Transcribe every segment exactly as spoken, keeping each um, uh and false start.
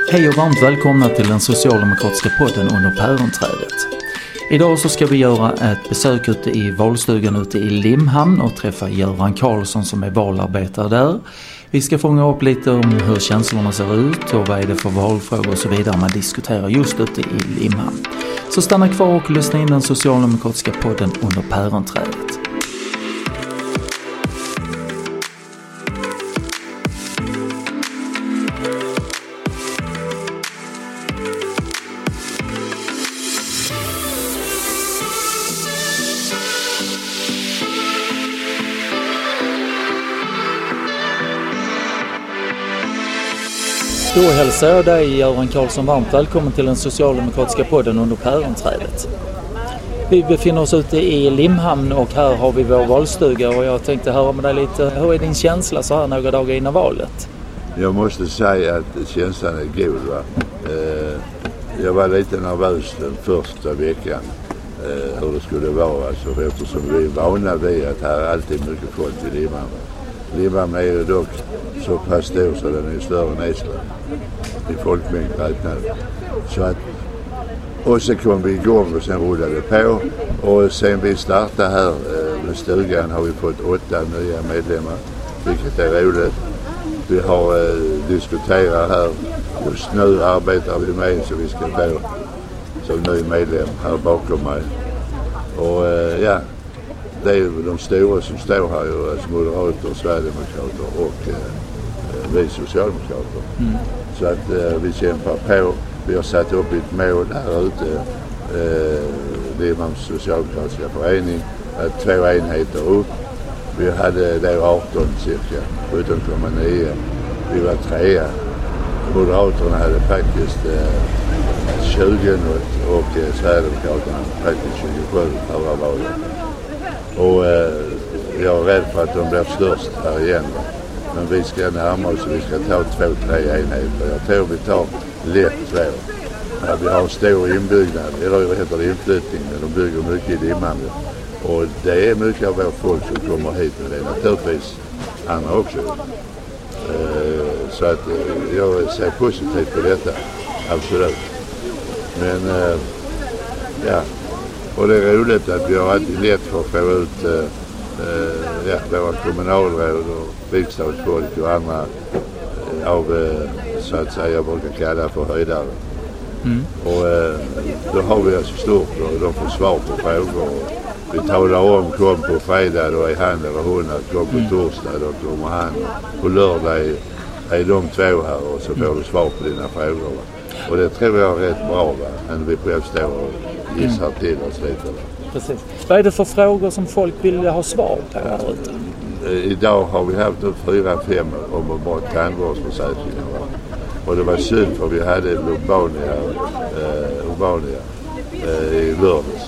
Hej och varmt välkomna till den socialdemokratiska podden under päronträdet. Idag så ska vi göra ett besök ute i valstugan ute i Limhamn och träffa Göran Karlsson som är valarbetare där. Vi ska fånga upp lite om hur känslorna ser ut och vad är det för valfrågor och så vidare man diskuterar just ute i Limhamn. Så stanna kvar och lyssna in den socialdemokratiska podden under päronträdet. Då hälsar jag dig, Göran Karlsson, varmt välkommen till den socialdemokratiska podden under päronträdet. Vi befinner oss ute i Limhamn och här har vi vår valstuga och jag tänkte höra med dig lite, hur är din känsla så här några dagar innan valet? Jag måste säga att känslan är god. Va? Jag var lite nervös den första veckan hur det skulle vara, alltså, eftersom vi är vana vid att här är alltid mycket folk i Limhamn. Limhamn är ju dock så pass stor så den är större än Estland i folkmängd räknad. Så att, och så kom vi igång och sen rullade det på. Och sen vi startade här med stugan har vi fått åtta nya medlemmar, vilket är roligt. Vi har eh, diskuterat här. Just nu arbetar vi med så vi ska få som ny medlem här bakom mig. Och eh, ja, det är de stora som står här, ju, alltså moderater, sverigedemokrater och eh, vi socialdemokrater. Mm. Så att eh, vi kämpar på. Vi har satt upp ett mål här ute, eh, Limhamns socialdemokratiska förening, att två enheter upp. Vi hade där arton cirka, sjutton komma nio. Vi var trea. Moderaterna hade faktiskt eh, tjugo och, och eh, Sverigedemokraterna faktiskt tjugosju förra valet. Och eh, jag är rädd för att de blir störst här igen. Va? Men vi ska närma oss och vi ska ta två, tre enheter. Jag tror vi tar lätt två. Ja, vi har stor inbyggnad, eller vad heter det, inflyttning. De bygger mycket i Limhamn. Och det är mycket av vårt folk som kommer hit. Men det är naturligtvis andra också. Eh, så att eh, jag ser positivt på detta. Absolut. Men eh, ja. Och det är roligt att vi har alltid lätt för att få ut eh, ja, våra kommunalråd och riksdagsfolk och andra eh, av, eh, så att säga, jag brukar kalla för höjdare. Mm. Och eh, då har vi alltså stort och de får svar på frågor. Vi talar om, kom på fredag, då är han eller hon, att kom på mm. torsdag, då kommer han. På lördag är, är de två här och så får du svar på dina frågor. Och det tror jag är rätt bra, va? Än vi själv står och gissar mm. till oss lite. Precis. Vad är det för frågor som folk vill ha svar på här ute? Idag har vi haft upp fyra, fem om bara tandvårdsförsäkringar. Och det var synd för vi hade Urbania, eh, Urbania eh, i lördags.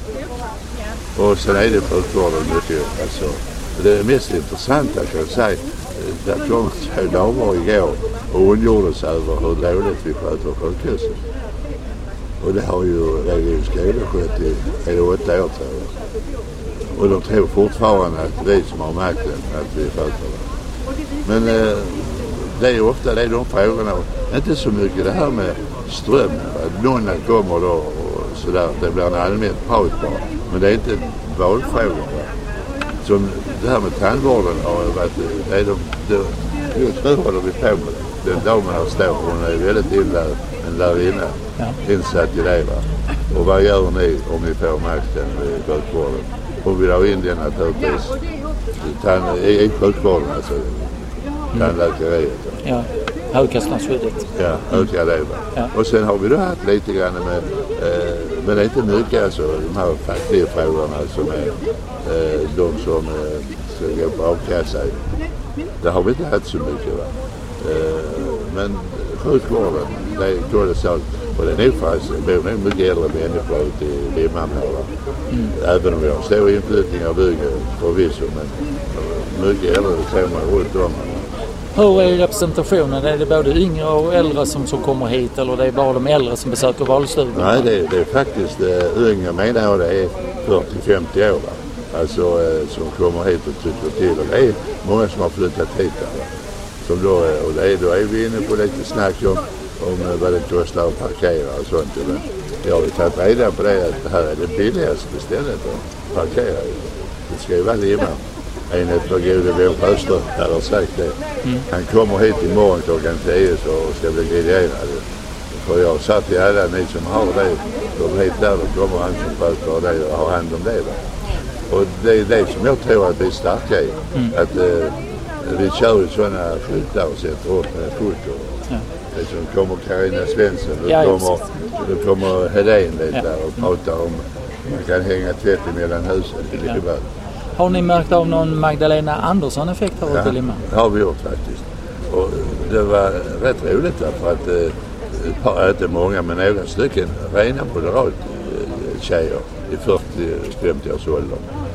Och, och sen är det sjukvården mycket. Alltså, det mest intressanta kan jag säga, där kom två damer igår och ondgjorde sig över hur dåligt vi sköter sjukhuset. Och det har ju Region Skåne skött i hela åtta år tror jag. Och de tror fortfarande att vi som har makten, att vi sköter det. Men eh, det är ofta det är de frågorna. Inte så mycket det här med ström. Att någon kommer då och sådär. Det blir en allmänt prat bara. Men det är inte valfrågor. Som det här med tandvården har varit, det är de, det, just nu håller vi på med det. Den damen här står, hon är väldigt illa, en lärarinna, ja. Insatt i det. Va? Och vad gör ni om ni får makten i sjukvården? Hon vill ha in den naturligtvis Tan, i, i sjukvården, alltså tandläkeriet. Ja, högkostnadsskyddet. Ja, öka det. Ja. Och sen har vi då haft lite grann med, eh, men det är inte mycket alltså, de här fackliga frågorna som är eh, de som eh, ska gå på avkassa. Det har vi inte haft så mycket. Va? Eh, men sjukvården, det är kolossalt. Och det är nog faktiskt, det är nog mycket äldre människor ute i Limhamn här. Mm. Även om vi har stor inflyttning av byggen förvisso, men mycket äldre ser man runt om. Hur är representationen? Är det både yngre och äldre som, som kommer hit eller det är bara de äldre som besöker valstugan? Nej, det är, det är faktiskt äh, yngre menar jag, det är fyrtio till femtio år. Va? Alltså äh, som kommer hit och tycker till. Och det är många som har flyttat hit. Va? Som då, och det är, då är vi inne på lite snack om om vad det kostar att parkera och sånt. Men jag har ju tagit reda på det att det här är det billigaste stället att parkera. Det ska ju vara Limhamn. En av gode vän Sjöström har sagt det. Mm. Han kommer hit imorgon klockan tio så ska bli griljerad. För jag sa till alla ni som har det, de hit där, då kommer han som sköter det och har hand om det. Va? Och det är det som jag tror att vi är starka i. Mm. Att eh, vi kör ju sådana skyltar och sätter upp med foto. Ja. Det som kommer Carina Svensson, då ja, kommer, då kommer Hedén lite ja. där och pratar om man kan hänga tvätt mellan husen. Ja. Har ni märkt av någon Magdalena Andersson-effekt här ute i Limhamn? Ja, det har vi gjort faktiskt. Och det var rätt roligt för att ett par, inte många, men några stycken rena moderat tjejer i fyrtio till femtio års ålder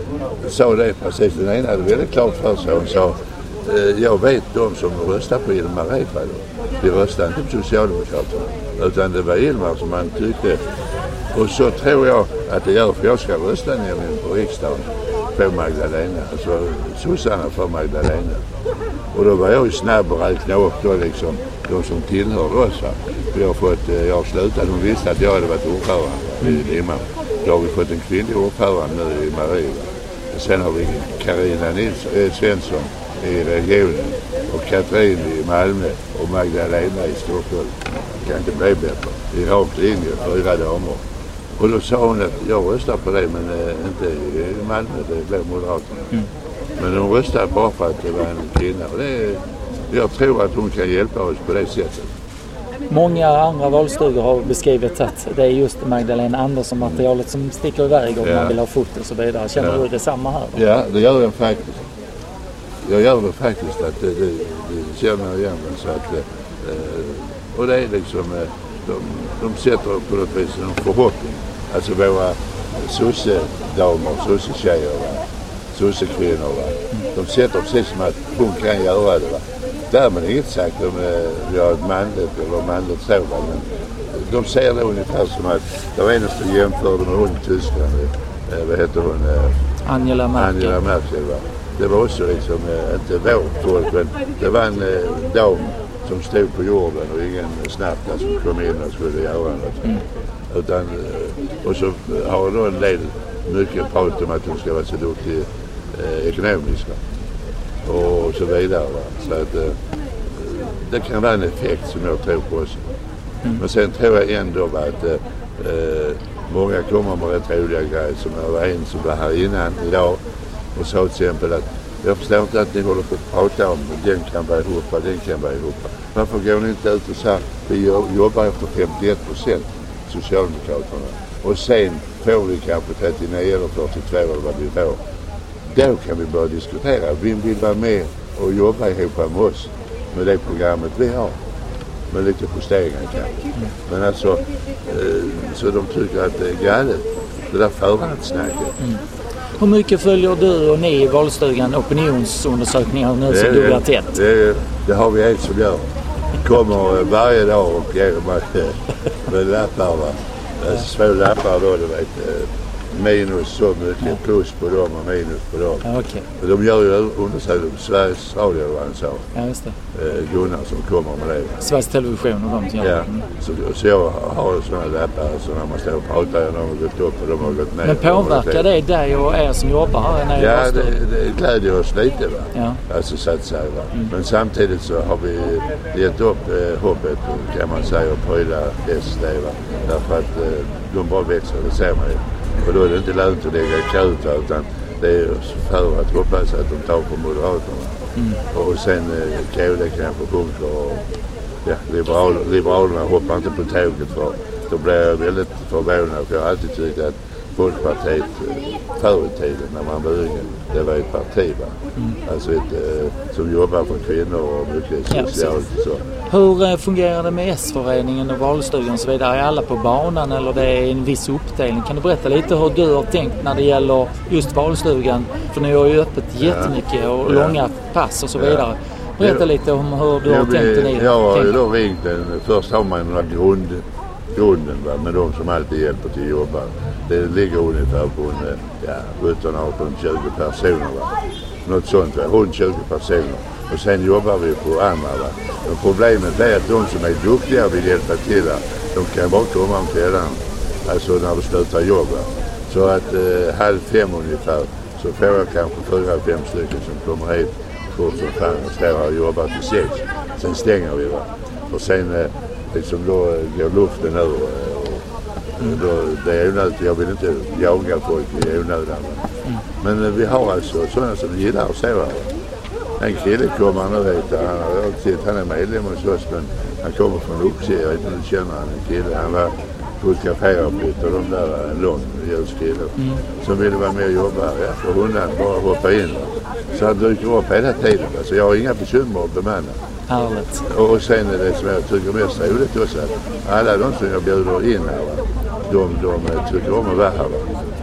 sa det precis. Den ena hade väldigt klart för sig. Hon sa, jag vet de som röstar på Ilmar Reepalu. De röstade inte på Socialdemokraterna, utan det var Ilmar som man tyckte. Och så tror jag att det gör, för jag ska rösta nämligen på riksdagen på Magdalena, alltså sossarna för Magdalena. Och då var jag ju snabb och räkna upp då liksom de som tillhörde oss. Vi har fått, jag har slutat, hon visste att jag hade varit ordförande i Limhamn. Då har vi fått en kvinnlig ordförande nu i Marie. Sen har vi Carina Nils, äh, Svensson i regionen och Katrin i Malmö och Magdalena i Stockholm. Det kan inte bli bättre. I rakt linje, fyra damer. Och då sa hon att jag röstar på det, men äh, inte i Malmö, det blev Moderaterna. Mm. Men hon röstade bara för att det var en kvinna. Och det, jag tror att hon kan hjälpa oss på det sättet. Många andra valstugor har beskrivit att det är just Magdalena Andersson-materialet som sticker iväg om ja. man vill ha foto och så vidare. Känner ja. du det samma här? Då? Ja, det gör jag faktiskt. Jag gör det faktiskt att det, det, det känner jag igen. Så att, eh, och det är liksom, de, de sätter på något vis en förhoppning. Alltså våra sosse-damer, sosse-tjejer, sosse-kvinnor. De sätter precis som att hon kan göra det. Va? Därmed är inget sagt om vi har ett manligt eller manligt så. Men de ser det ungefär som att det var en som jämförde med hon i Tyskland. Eh, vad heter hon? Eh, Angela Merkel. Angela Merkel, va? Det var också liksom, eh, inte vårt folk, men det var en eh, dam som stod på jorden och ingen snabbt som kom in och skulle göra något. Mm. Utan, eh, och så har då en del mycket prat om att hon ska vara så duktig eh, ekonomiskt. Och så vidare. Va? Så att eh, det kan vara en effekt som jag tror på också. Mm. Men sen tror jag ändå att eh, många kommer med rätt roliga grejer, som jag var en som var här innan idag och sa till exempel att jag förstår inte att ni håller på att prata om den kan vara ihop, den kan vara ihop. Varför går ni inte ut och säger vi jobbar efter femtioett procent Socialdemokraterna och sen får vi kanske trettionio eller fyrtiotvå eller vad vi får. Då kan vi börja diskutera. Vem vill vara med och jobba ihop med oss med det programmet vi har? Med lite justeringar kanske. Mm. Men alltså, eh, så de tycker att det är galet. Det där förhandssnacket. Mm. Hur mycket följer du och ni i valstugan opinionsundersökningar nu som du har tätt? Det, det har vi en som gör. Kommer varje dag och ger mig med lappar. Va? Små lappar då, du vet. Minus så mycket, plus på dem och minus på dem. Ja, okay. De gör ju undersökningar, Sveriges Radio var han sa. Ja, just det. Eh, Gunnar som kommer med det. Sveriges Television och de som gör ja. mm. så, så jag har sådana lappar så när man står och pratar och de har gått upp och de har gått ner. Men påverkar det dig och er som jobbar här? Ja, det, det glädjer oss lite, va? Ja. Alltså så att säga, va? Mm. Men samtidigt så har vi gett upp eh, hoppet kan man säga och pryla S D, va? Därför att eh, de bara växer, det ser man ju. Och då är det inte lönt att lägga krut, utan det är för att hoppas att de tar på Moderaterna. Mm. Och sen eh, K D kanske sjunker och ja, liberal, Liberalerna hoppar inte på tåget för då blir jag väldigt förvånad. För jag har alltid tyckt att Folkpartiet förr i tiden när man var yngre, det var ett parti, va? Mm. Alltså ett, eh, som jobbar för kvinnor och mycket socialt. Ja, så. Hur eh, fungerar det med S-föreningen och valstugan och så vidare? Är alla på banan eller det är en viss uppdelning? Kan du berätta lite hur du har tänkt när det gäller just valstugan? För ni har ju öppet jättemycket och ja. långa pass och så vidare. Berätta ja. lite om hur du ja, har tänkt. Ni jag har ju då ringt den. Först har man några grund, grunden, va? Med de som alltid hjälper till att jobba. Det ligger ungefär på en, ja, sjutton, arton, tjugo personer. Va? Något sånt, va? runt tjugo personer. Och sen jobbar vi på andra. Va? Men problemet är att de som är duktiga vill hjälpa till här, de kan bara komma om kvällarna. Alltså när du slutar jobba. Så att eh, halv fem ungefär så får jag kanske fyra, fem stycken som kommer hit fort som fan och står här och jobbar till sex. Sen stänger vi, va. Och sen eh, liksom då går luften ur. Eh, och, mm. då, det är onödigt. Jag vill inte jaga folk i onödan. Mm. Men eh, vi har alltså sådana som gillar att sova. En kille kommer nu hit. Han, han, han är medlem hos oss, men han kommer från Oxie. Jag vet inte om du känner han, en kille. Han var fotograferaruppgift och de där en lång ljuskillar mm. som ville vara med och jobba här. Ja, för hundan bara hoppa in. Så han dyker upp hela tiden. Så jag har inga bekymmer att bemanna. Härligt. Och sen är det som jag tycker mest roligt också att alla de som jag bjuder in här, va, de, de tycker om att vara här. Va.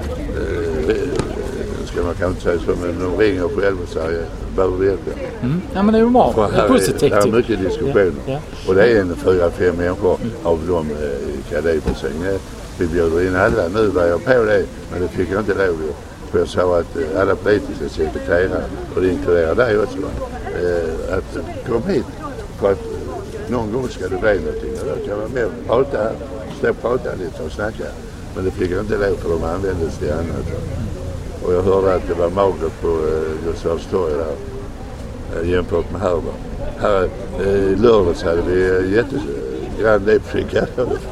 Eh, ska man kanske säga så, men de ringer själv och säger behöver du hjälp? Mm. Ja, men det är ju bra. Det är positivt. Det är mycket diskussioner. Ja. Ja. Och det är en fyra, fem människor mm. av dem i Kadipersing. Vi bjuder in alla. Nu var jag på det, men det fick jag inte lov. För jag sa att alla politiska sekreterare, och det inkluderar dig också, eh, att kom hit för att någon gång ska det bli någonting. Och då kan man med och prata här, stå och prata lite och snacka. Men det fick jag inte lov för de användes till annat. Och jag hörde att det var magert på eh, Gustavs torg där, eh, jämfört med här. Va. Här eh, lördags hade vi eh, jättegrann lepskicka.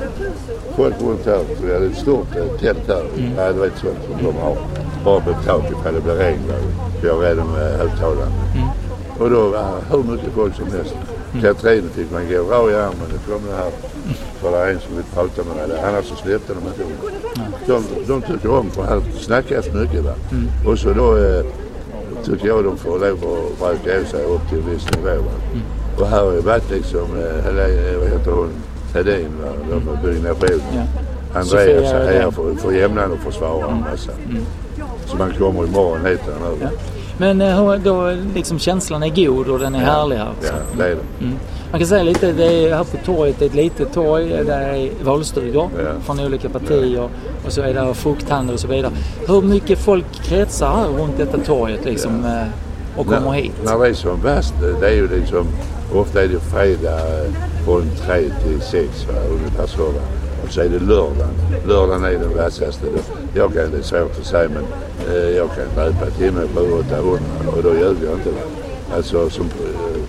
Folk runt här, så vi hade ett stort eh, tält här. Mm. Ja, det var ett sånt som de har. Bara betalt ifall det blir regn. Vi har redan med högtalaren. Mm. Och då var hur mycket folk som helst. Mm. Katrin fick man gå rau i armen. Det kom det här. För det är en som vill prata med det. Annars så släppte de inte om. De, de tycker om, för här snackas mycket. Va? Mm. Och så då eh, tycker jag de får lov att braka av sig upp till en viss nivå. Va? Mm. Och här har ju varit liksom, eh, Helene, vad heter hon? Hedin, va? De har byggnation. Ja. Andreas är här för, för jämnan och försvara en massa. Mm. Så man kommer imorgon hit här nu. Ja. Men hur, då liksom känslan är god och den är ja. härlig här. Ja, det är det. Mm. Man kan säga lite, det är här på torget, ett litet torg, där är valstugor ja. från olika partier ja. och så är det frukthandel och så vidare. Hur mycket folk kretsar här runt detta torget liksom ja. och kommer när, hit? När det är som värst, det är ju liksom, ofta är det fredag från tre till sex, va, ungefär så. Va. Och så är det lördagen. Lördagen är den vassaste. Jag kan, det är svårt att säga, men eh, jag kan räpa timme på åtta hundra och då gör jag inte det. Alltså som eh,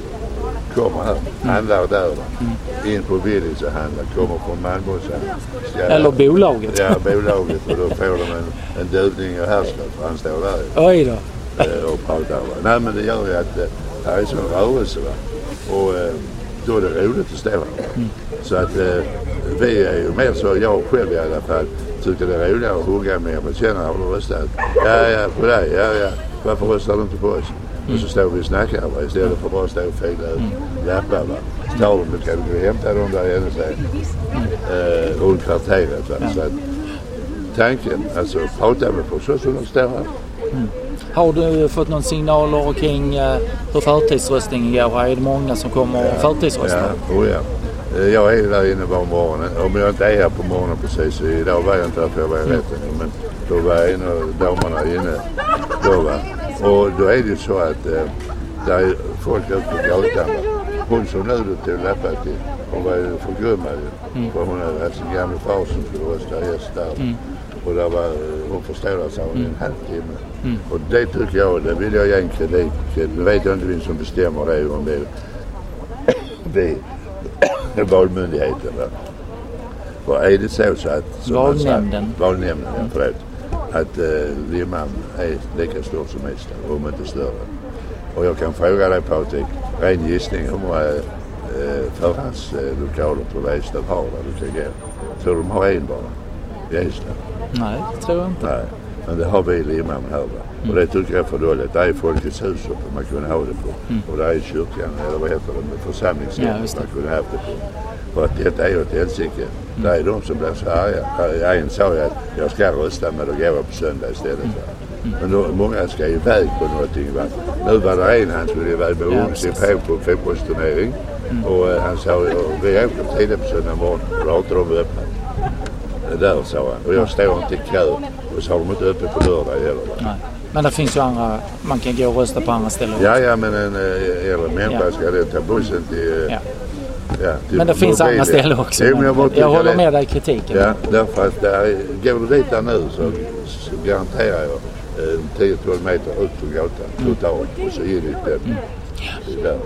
kommer här, mm. handlar där, mm. in på Willys och handlar, kommer från Malmö. Så eller bolaget. Ja, bolaget. Och då får de en, en dövning och härskap, för han står där. Oj då. Eh, och pratar. Va? Nej, men det gör ju att det här är sån rörelse. Va? Och eh, då är det roligt att stå här. Mm. Så att eh, vi är ju mer så, jag själv i alla fall, tycker det är roligare att hugga med. Men känner har du röstat? Ja, ja, på dig, ja, ja. Varför röstar du inte på oss? Mm. Och så står vi och snackar, va? Istället för bara att stå och fila ut mm. lappar. Va? Så tar de, då kan du hämta dem där henne sig. Mm. Eh, runt kvarteret. Va? Så att tanken, alltså prata med folk så som de står här. Mm. Har du fått någon signaler kring uh, hur förtidsröstningen går? Är det många som kommer och ja, förtidsröstar? Ja, oh ja. Jag är där inne var morgonen. Om jag inte är här på morgonen precis, idag var jag inte här för jag var i rätten. Men då var en av damerna inne. Då var. Och då är det ju så att eh, där är folk ute på gatan. Hon som nu tog lappat till, hon var ju förgrummad. Mm. För hon hade sin gamla far som skulle rösta häst där. Mm. Och där var, hon förstår att sa hon mm. en halvtimme. Mm. Och det tycker jag, det vill jag ge en kredit. Nu vet jag inte vem som bestämmer det, om det är det valmyndigheten. Va? Och är det så, så att... Valnämnden. Valnämnden, ja, förlåt. Att eh, Limhamn är lika stort som Ystad, om inte större. Och jag kan fråga dig, Patrik, ren gissning, hur många eh, förhandslokaler på Ystad har där du kan gå? Tror de har en bara i Ystad? Nej, det tror jag inte. Nej, men det har vi i Limhamn här. Va? Mm. Och det tycker jag är för dåligt. Det är Folkets hus uppe man kunde ha det på. Mm. Och det är kyrkan, eller vad heter det, församlingshuset ja, man kunde ha det på. För att detta är ju ett helsike. Mm. Det är de som blir så arga. En sa ju att jag ska rösta, men då går jag på söndag istället. Mm. Mm. Men då, många ska iväg på någonting. Va? Nu var det en, han skulle iväg med ja, sin på på fotbollsturnering. Mm. Och uh, han sa, vi åker tidigt på söndag morgon, och då har inte de öppnat. Där, sa han. Och jag står inte i kö. Och så har de inte öppet på lördag heller. Va? Men det finns ju andra, man kan gå och rösta på andra ställen också. Ja, ja, men en äldre människa Ja. ska det ta bussen till... Ja. Ja, till Men det finns mobilen. andra ställen också. Jo, men jag, bara jag tycker håller det- med dig i kritiken. Ja, därför att där, går du dit där nu så, så garanterar jag eh, tio till tolv meter ut på gatan totalt och så in i den. Mm. Där.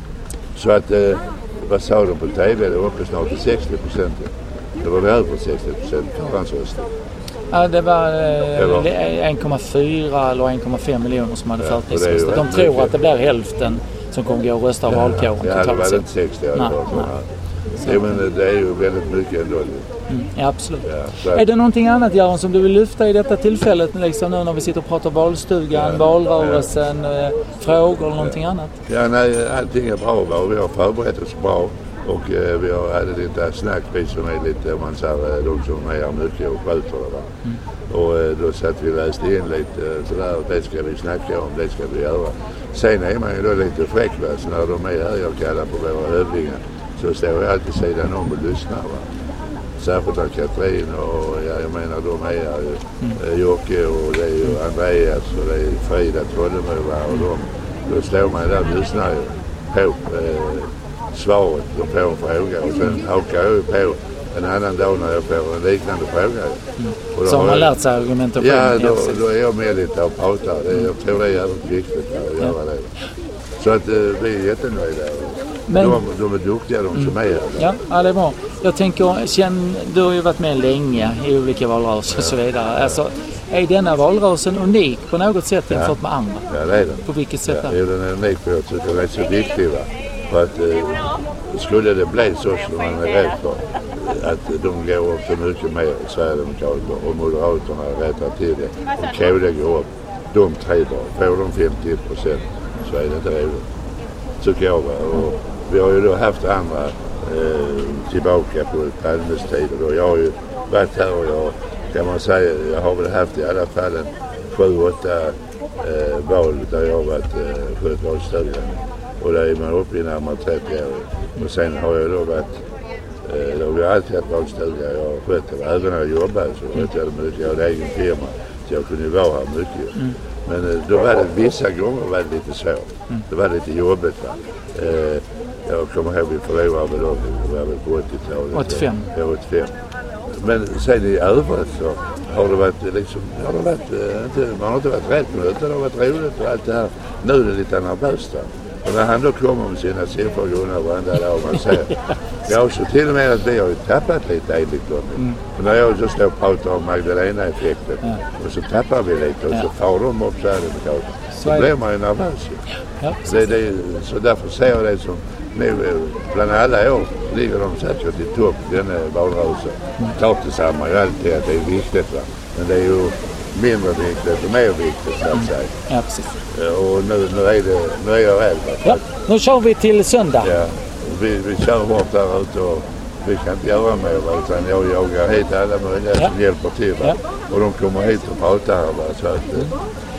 Så att, eh, vad sa de på T V? Det var uppe snart till sextio procent. Det var över sextio procent förhandsröster. Ja, det var Det var- eh, en komma fyra eller en komma fem miljoner som hade Ja, förtidsröstat. och det är ju De rätt tror mycket. att det blir hälften som kommer gå och rösta av valkåren Ja, det totalt var sett. inte sextio. Nej, Nej, nej. nej. Men det är ju väldigt mycket ändå. Mm, ja, absolut. Ja, så att- Är det någonting annat, Göran, som du vill lyfta i detta tillfället liksom nu när vi sitter och pratar valstugan, Ja, valrörelsen, eh, frågor eller någonting annat? Ja, nej, allting är bra va? Och vi har förberett oss bra och eh, vi har hade lite snack, vi som är lite, om man säger, eh, de som är mycket och sköter det va. Mm. Och eh, då satt vi och läste in lite eh, sådär, det ska vi snacka om, det ska vi göra. Sen är man ju då lite fräck va, så när de är här, jag kallar på våra hövdingar, så står jag alltid sidan om och lyssnar va. Särskilt av Katrin och ja, jag menar de är här ju. Mm. Jocke och det är ju Andreas och det är Frida Trollemo va, och de, då står man där och lyssnar ju på eh, svaret de får en fråga och sen hakar jag ju på en annan dag när jag får en liknande fråga. Mm. Och då Så har man jag- lärt sig argumentation. Ja, då, precis. då är jag med lite och pratar. Det, jag tror det är jävligt viktigt att göra det. Så att eh, vi är jättenöjda. Men- de, de är duktiga de som är här. Ja, ja, det är bra. Jag tänker, känn, du har ju varit med länge i olika valrörelser och så vidare. Alltså, är denna valrörelsen unik på något sätt jämfört med andra? Ja, det är den. På vilket sätt Ja, är jo, den är unik för jag tycker den är så viktig. Va? För att eh, skulle det bli så som man är rädd för att de går upp så mycket mer, Sverigedemokrater och Moderaterna rättar till det och K D går upp, de tre bara, får de femtio procent så är det inte roligt. Tycker jag. Va? Och vi har ju då haft andra eh, tillbaka på Palmes tid och då jag har ju varit här och jag kan man säga, jag har väl haft i alla fall en sju, åtta eh, val där jag har varit eh, skött valstugan. Och där är man uppe i närmare trettio år. Och sen har jag då varit, eh, då har vi alltid haft valstuga. Jag har skött det. Även när jag jobbade så skötte jag det mycket. Jag hade egen firma så jag kunde ju vara här mycket. Mm. Men eh, då var det vissa gånger var det lite svårt. Mm. Det var lite jobbigt va. Eh, jag kommer ihåg vi förlorade väl då, det var väl på åttiotalet. åttiofem. Ja, åttiofem. Men sen i övrigt så har det varit liksom, har det varit, eh, inte, man har inte varit rädd på det, utan det har varit roligt och allt det här. Nu är det lite nervöst. Och när han då kommer med sina siffror Gunnar varenda dag man ser. Ja, så till och med att vi har ju tappat lite enligt dem. Mm. Och när jag så står och pratar om Magdalena-effekten ja. Och så tappar vi lite och ja. Så far de upp Sverigedemokraterna. Så, så blir man ju nervös. Ja, det, det, så därför ser jag det som, nu bland alla år ligger de säkert i topp i denna valrörelse. Mm. Klart detsamma ju alltid att det är viktigt va. Men det är ju mindre viktigt och mer viktigt så att säga. Ja, precis. Och nu, nu, är, det, nu är jag rädd. Ja, nu kör vi till söndag. Ja, vi, vi kör hårt där ute och vi kan inte göra mer va, utan jag jagar hit alla möjliga ja. Som hjälper till va. Ja. Och de kommer hit och pratar här va, så att... Mm.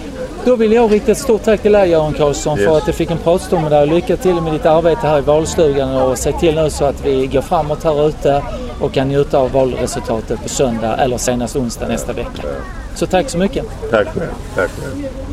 Då vill jag rikta ett stort tack till dig Göran Karlsson yes. För att du fick en pratstund med dig. Lycka till med ditt arbete här i valstugan och se till nu så att vi går framåt här ute och kan njuta av valresultatet på söndag eller senast onsdag nästa vecka. Ja. Så tack så mycket. Tack själv. Tack själv.